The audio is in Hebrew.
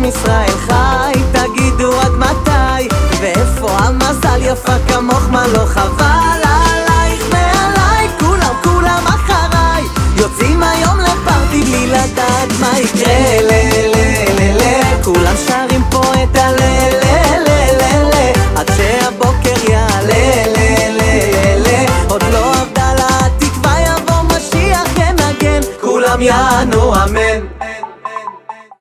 ישראל חי, תגידו עד מתי, ואיפה המזל יפה